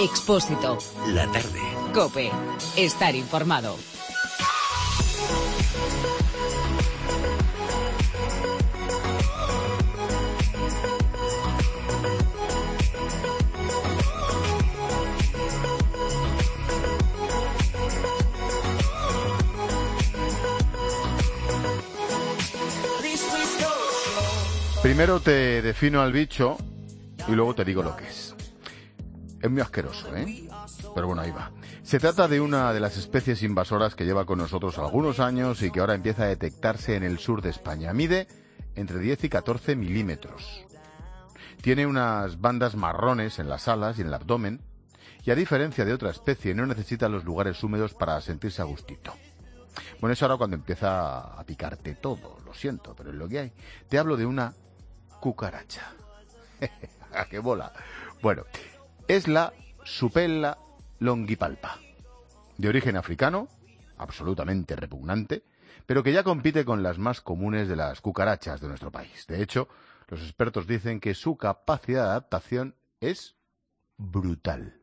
Expósito. La tarde. COPE. Estar informado. Primero te defino al bicho y luego te digo lo que es. Es muy asqueroso, ¿eh? Pero bueno, ahí va. Se trata de una de las especies invasoras que lleva con nosotros algunos años y que ahora empieza a detectarse en el sur de España. Mide entre 10 y 14 milímetros. Tiene unas bandas marrones en las alas y en el abdomen y, a diferencia de otra especie, no necesita los lugares húmedos para sentirse a gustito. Bueno, es ahora cuando empieza a picarte todo, lo siento, pero es lo que hay. Te hablo de una cucaracha. ¿A qué bola? Bueno, es la Supella longipalpa, de origen africano, absolutamente repugnante, pero que ya compite con las más comunes de las cucarachas de nuestro país. De hecho, los expertos dicen que su capacidad de adaptación es brutal.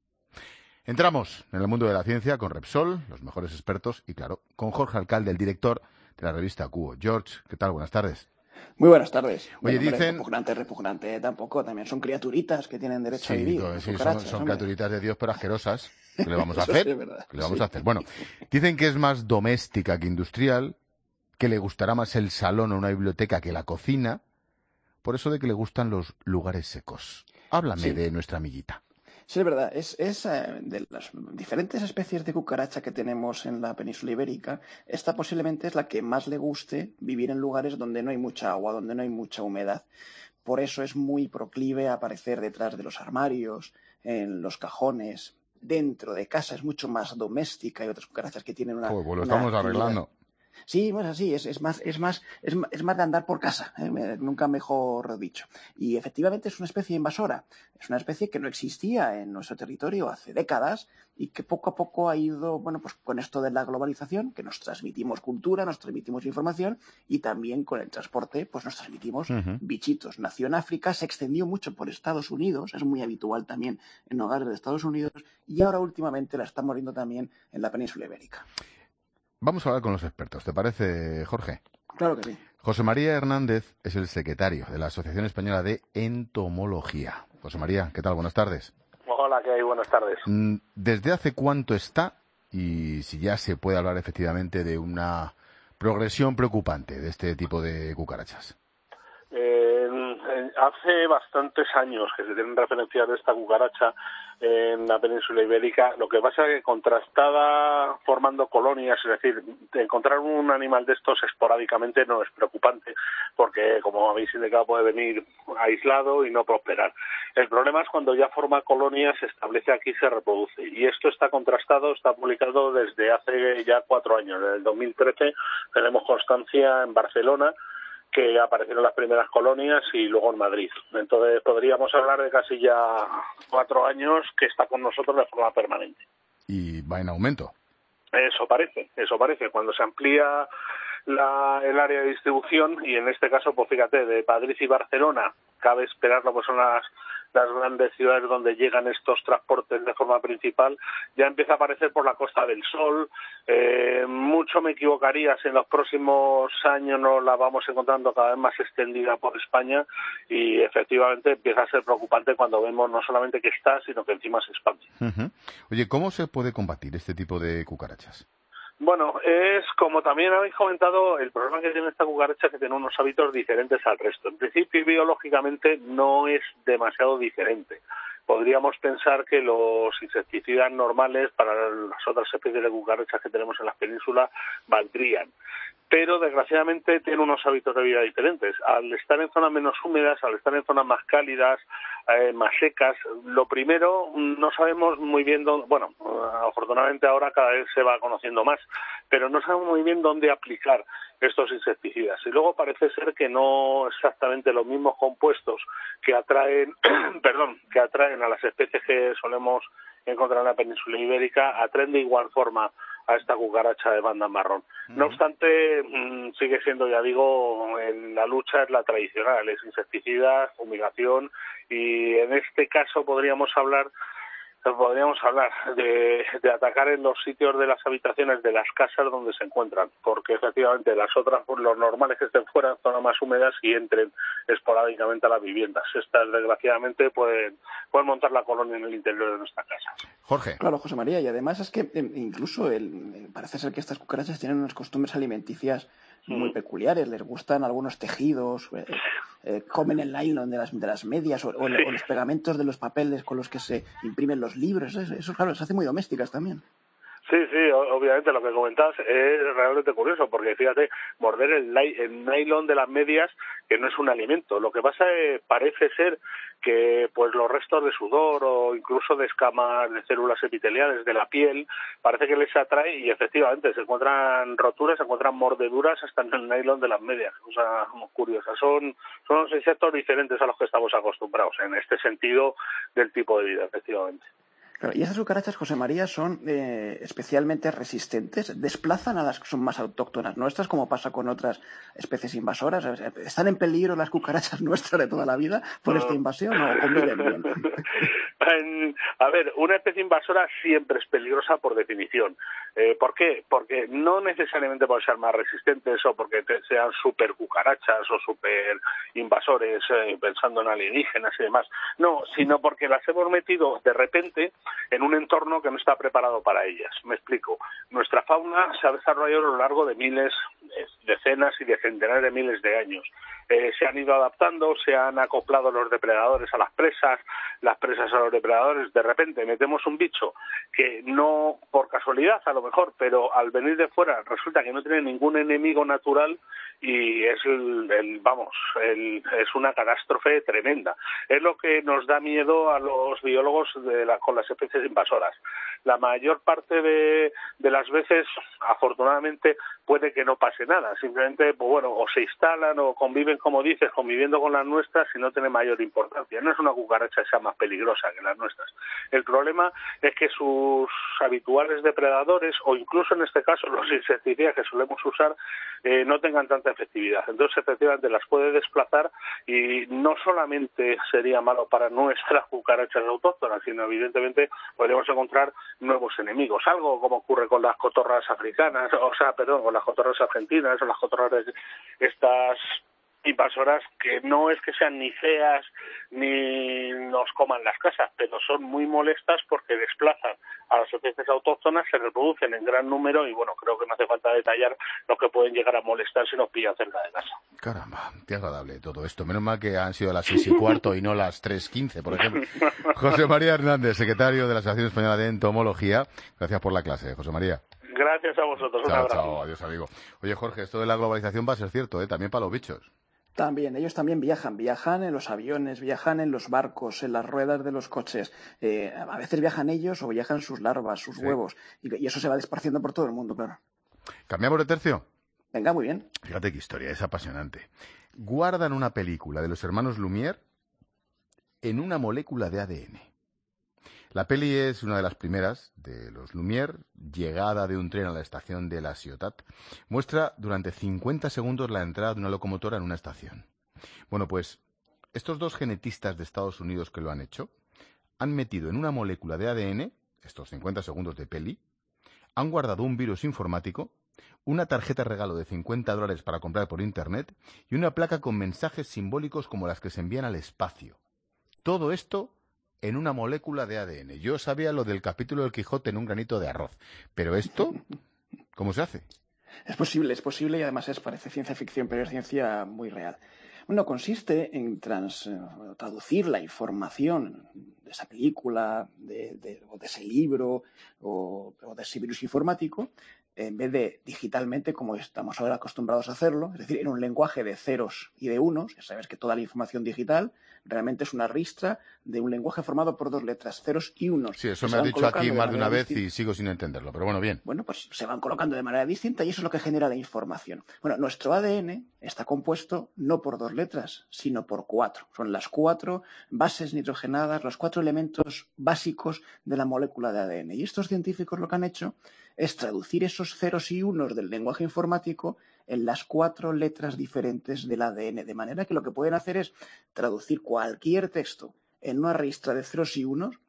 Entramos en el mundo de la ciencia con Repsol, los mejores expertos, y claro, con Jorge Alcalde, el director de la revista Cuo. George, ¿qué tal? Buenas tardes. Muy buenas tardes. Oye, bueno, hombre, dicen... Repugnante tampoco. También son criaturitas que tienen derecho a vivir. Sí, son criaturitas de Dios, pero asquerosas. ¿Qué le vamos a Eso hacer? sí es verdad. ¿Qué le vamos a hacer? Bueno, dicen que es más doméstica que industrial, que le gustará más el salón o una biblioteca que la cocina, por eso de que le gustan los lugares secos. Háblame de nuestra amiguita. Sí, es verdad. Es de las diferentes especies de cucaracha que tenemos en la península ibérica, esta posiblemente es la que más le guste vivir en lugares donde no hay mucha agua, donde no hay mucha humedad. Por eso es muy proclive a aparecer detrás de los armarios, en los cajones, dentro de casa. Es mucho más doméstica. Hay otras cucarachas que tienen una... Pues lo estamos arreglando. Sí, pues así, es más de andar por casa, nunca mejor dicho. Y efectivamente es una especie invasora, es una especie que no existía en nuestro territorio hace décadas y que poco a poco ha ido, bueno, pues con esto de la globalización, que nos transmitimos cultura, nos transmitimos información y también con el transporte, pues nos transmitimos bichitos. Nació en África, se extendió mucho por Estados Unidos, es muy habitual también en hogares de Estados Unidos y ahora últimamente la estamos viendo también en la península ibérica. Vamos a hablar con los expertos, ¿te parece, Jorge? Claro que sí. José María Hernández es el secretario de la Asociación Española de Entomología. José María, ¿qué tal? Buenas tardes. Hola, ¿qué hay? Buenas tardes. ¿Desde hace cuánto está y si ya se puede hablar efectivamente de una progresión preocupante de este tipo de cucarachas? Hace bastantes años que se tienen referencias de esta cucaracha en la península ibérica. Lo que pasa es que contrastada formando colonias, es decir, encontrar un animal de estos esporádicamente no es preocupante, porque como habéis indicado puede venir aislado y no prosperar. El problema es cuando ya forma colonias, se establece aquí y se reproduce. Y esto está contrastado, está publicado desde hace ya 4 años. Desde el 2013 tenemos constancia en Barcelona que aparecieron las primeras colonias y luego en Madrid. Entonces podríamos hablar de casi ya 4 años que está con nosotros de forma permanente. Y va en aumento. Eso parece. Cuando se amplía el área de distribución, y en este caso, pues fíjate, de Madrid y Barcelona, cabe esperarlo, pues son las grandes ciudades donde llegan estos transportes de forma principal, ya empieza a aparecer por la Costa del Sol. Mucho me equivocaría si en los próximos años no la vamos encontrando cada vez más extendida por España, y efectivamente empieza a ser preocupante cuando vemos no solamente que está, sino que encima se expande. Oye, ¿cómo se puede combatir este tipo de cucarachas? Bueno, es como también habéis comentado, el problema que tiene esta cucaracha es que tiene unos hábitos diferentes al resto. En principio, biológicamente no es demasiado diferente. Podríamos pensar que los insecticidas normales para las otras especies de cucarachas que tenemos en la península valdrían. Pero desgraciadamente tiene unos hábitos de vida diferentes. Al estar en zonas menos húmedas, al estar en zonas más cálidas, más secas, lo primero, no sabemos muy bien dónde, bueno, afortunadamente ahora cada vez se va conociendo más, pero no sabemos muy bien dónde aplicar estos insecticidas. Y luego parece ser que no exactamente los mismos compuestos que atraen, que atraen a las especies que solemos encontrar en la península ibérica, atraen de igual forma a esta cucaracha de banda marrón. No obstante, sigue siendo, ya digo, la lucha es la tradicional, es insecticidas, fumigación, y en este caso podríamos hablar podríamos hablar de atacar en los sitios de las habitaciones de las casas donde se encuentran, porque efectivamente las otras, pues, lo normal es que estén fuera en zonas más húmedas y entren esporádicamente a las viviendas. Estas, desgraciadamente, pueden montar la colonia en el interior de nuestra casa. Jorge. Claro, José María, y además es que incluso parece ser que estas cucarachas tienen unas costumbres alimenticias muy peculiares. Les gustan algunos tejidos, comen el nylon de las medias o los pegamentos de los papeles con los que se imprimen los libros. Eso, claro, se hace muy domésticas también. Sí, obviamente lo que comentas es realmente curioso, porque fíjate, morder el nylon de las medias, que no es un alimento. Lo que pasa parece ser que pues los restos de sudor o incluso de escamas de células epiteliales de la piel, parece que les atrae y efectivamente se encuentran roturas, se encuentran mordeduras hasta en el nylon de las medias. O sea, muy curiosas. Son unos insectos diferentes a los que estamos acostumbrados en este sentido del tipo de vida, efectivamente. Claro, y estas cucarachas, José María, son especialmente resistentes, desplazan a las que son más autóctonas nuestras, como pasa con otras especies invasoras. ¿Están en peligro las cucarachas nuestras de toda la vida por esta invasión o conviven bien? A ver, una especie invasora siempre es peligrosa por definición. ¿Por qué? Porque no necesariamente por ser más resistentes o porque sean super cucarachas o super invasores pensando en alienígenas y demás. No, sino porque las hemos metido de repente en un entorno que no está preparado para ellas. Me explico. Nuestra fauna se ha desarrollado a lo largo de miles, decenas y de centenares de miles de años. Se han ido adaptando, se han acoplado los depredadores a las presas, las presas a los depredadores. De repente metemos un bicho que no, por casualidad a lo mejor, pero al venir de fuera resulta que no tiene ningún enemigo natural y es es una catástrofe tremenda. Es lo que nos da miedo a los biólogos con las especies invasoras. La mayor parte de las veces, afortunadamente, puede que no pase nada. Simplemente, pues bueno, o se instalan o conviven, como dices, conviviendo con las nuestras y no tiene mayor importancia. No es una cucaracha que sea más peligrosa que las nuestras. El problema es que sus habituales depredadores, o incluso en este caso los insecticidas que solemos usar, no tengan tanta efectividad. Entonces, efectivamente, las puede desplazar y no solamente sería malo para nuestras cucarachas autóctonas, sino evidentemente podríamos encontrar nuevos enemigos. Algo como ocurre con las cotorras africanas, con las cotorras argentinas o las cotorras de estas invasoras, que no es que sean ni feas ni nos coman las casas, pero son muy molestas porque desplazan a las especies autóctonas, se reproducen en gran número y bueno, creo que no hace falta detallar lo que pueden llegar a molestar si nos pillan cerca de casa. Caramba, qué agradable todo esto. Menos mal que han sido las 6:15 y no las 3:15, por ejemplo. José María Hernández, secretario de la Asociación Española de Entomología. Gracias por la clase, José María. Gracias a vosotros. Un abrazo. Chao, adiós, amigo. Oye, Jorge, esto de la globalización va a ser cierto, también para los bichos. También, ellos también viajan en los aviones, viajan en los barcos, en las ruedas de los coches. A veces viajan ellos o viajan sus larvas, sus huevos. Y eso se va desparciendo por todo el mundo, claro. ¿Cambiamos de tercio? Venga, muy bien. Fíjate qué historia, es apasionante. Guardan una película de los hermanos Lumière en una molécula de ADN. La peli es una de las primeras de los Lumière, llegada de un tren a la estación de La Ciotat. Muestra durante 50 segundos la entrada de una locomotora en una estación. Bueno, pues estos dos genetistas de Estados Unidos que lo han hecho han metido en una molécula de ADN, estos 50 segundos de peli, han guardado un virus informático, una tarjeta regalo de $50 para comprar por internet y una placa con mensajes simbólicos como las que se envían al espacio. Todo esto en una molécula de ADN. Yo sabía lo del capítulo del Quijote en un granito de arroz, pero esto, ¿cómo se hace? Es posible y además parece ciencia ficción, pero es ciencia muy real. Bueno, consiste en traducir la información de esa película, o de ese libro, o de ese virus informático, en vez de digitalmente, como estamos ahora acostumbrados a hacerlo, es decir, en un lenguaje de ceros y de unos. Ya sabes que toda la información digital realmente es una ristra de un lenguaje formado por dos letras, ceros y unos. Sí, eso me has dicho aquí más de una vez y sigo sin entenderlo, pero bueno, bien. Bueno, pues se van colocando de manera distinta y eso es lo que genera la información. Bueno, nuestro ADN está compuesto no por dos letras, sino por 4. Son las 4 bases nitrogenadas, los 4 elementos básicos de la molécula de ADN. Y estos científicos lo que han hecho es traducir esos ceros y unos del lenguaje informático en las 4 letras diferentes del ADN, de manera que lo que pueden hacer es traducir cualquier texto en una ristra de ceros y unos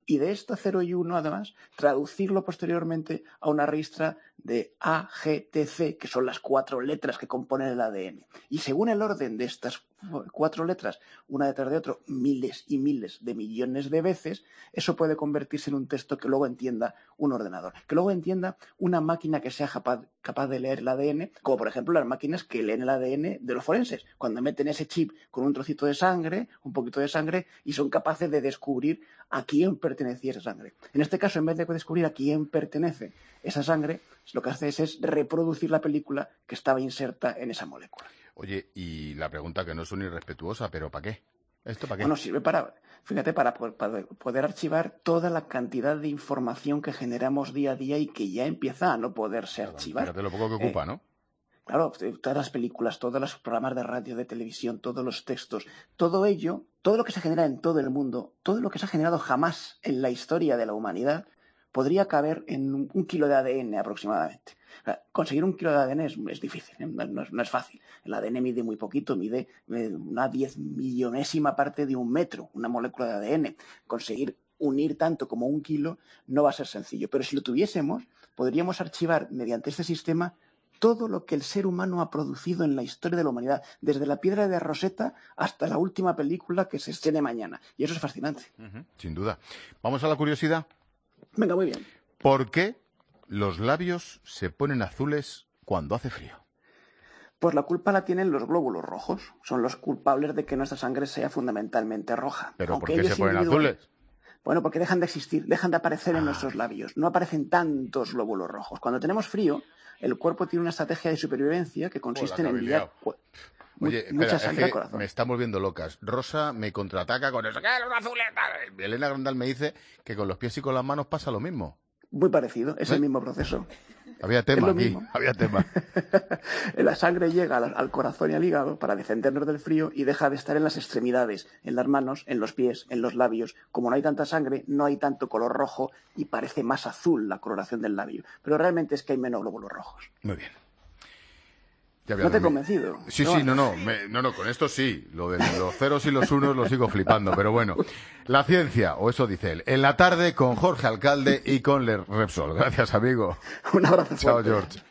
y de esta 0 y 1, además, traducirlo posteriormente a una ristra de A, G, T, C, que son las 4 letras que componen el ADN. Y según el orden de estas 4 letras, una detrás de otro, miles y miles de millones de veces, eso puede convertirse en un texto que luego entienda un ordenador, que luego entienda una máquina que sea capaz de leer el ADN, como por ejemplo las máquinas que leen el ADN de los forenses, cuando meten ese chip con un trocito de sangre, un poquito de sangre, y son capaces de descubrir a quién pertenecía esa sangre. En este caso, en vez de descubrir a quién pertenece esa sangre, lo que hace es reproducir la película que estaba inserta en esa molécula. Oye, y la pregunta que no es una irrespetuosa, pero ¿para qué? ¿Esto para qué? Bueno, sirve para poder archivar toda la cantidad de información que generamos día a día y que ya empieza a no poderse archivar. Fíjate lo poco que ocupa, ¿no? Claro, todas las películas, todos los programas de radio, de televisión, todos los textos, todo ello, todo lo que se genera en todo el mundo, todo lo que se ha generado jamás en la historia de la humanidad, podría caber en un kilo de ADN aproximadamente. O sea, conseguir un kilo de ADN es difícil, ¿eh? No es fácil. El ADN mide muy poquito, mide una 10.000.000ª parte de un metro, una molécula de ADN. Conseguir unir tanto como un kilo no va a ser sencillo, pero si lo tuviésemos, podríamos archivar mediante este sistema todo lo que el ser humano ha producido en la historia de la humanidad, desde la piedra de Rosetta hasta la última película que se estrene mañana. Y eso es fascinante. Sin duda. ¿Vamos a la curiosidad? Venga, muy bien. ¿Por qué los labios se ponen azules cuando hace frío? Pues la culpa la tienen los glóbulos rojos. Son los culpables de que nuestra sangre sea fundamentalmente roja. ¿Pero por qué se ponen azules? Bueno, porque dejan de existir, dejan de aparecer en nuestros labios. No aparecen tantos glóbulos rojos. Cuando tenemos frío, el cuerpo tiene una estrategia de supervivencia que consiste en enviar mucha sangre al corazón. Me están volviendo locas. Rosa me contraataca con eso. ¿Qué? Los azules. Elena Grandal me dice que con los pies y con las manos pasa lo mismo. Muy parecido, es el mismo proceso. Había tema aquí, había tema. La sangre llega al corazón y al hígado para defendernos del frío y deja de estar en las extremidades, en las manos, en los pies, en los labios. Como no hay tanta sangre, no hay tanto color rojo y parece más azul la coloración del labio. Pero realmente es que hay menos glóbulos rojos. Muy bien. ¿No te he convencido? Sí, no, con esto sí. Lo de los ceros y los unos lo sigo flipando, pero bueno. La ciencia, o eso dice él, en la tarde con Jorge Alcalde y con Le Repsol. Gracias, amigo. Un abrazo fuerte. Chao, George.